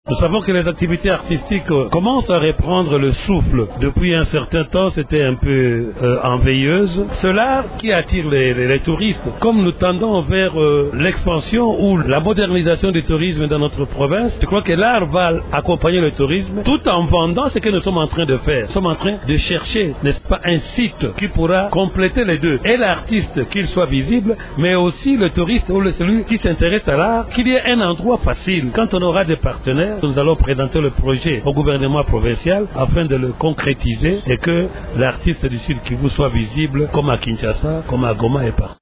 Nous savons que les activités artistiques commencent à reprendre le souffle. Depuis un certain temps, c'était un peu en veilleuse. C'est l'art qui attire les touristes. Comme nous tendons vers l'expansion ou la modernisation du tourisme dans notre province, je crois que l'art va accompagner le tourisme tout en vendant ce que nous sommes en train de faire. Nous sommes en train de chercher, n'est-ce pas, un site qui pourra compléter les deux. Et l'artiste, qu'il soit visible, mais aussi le touriste ou celui qui s'intéresse à l'art, qu'il y ait un endroit facile. Quand on aura des partenaires, nous allons présenter le projet au gouvernement provincial afin de le concrétiser et que l'artiste du Sud Kivu soit visible comme à Kinshasa, comme à Goma et partout.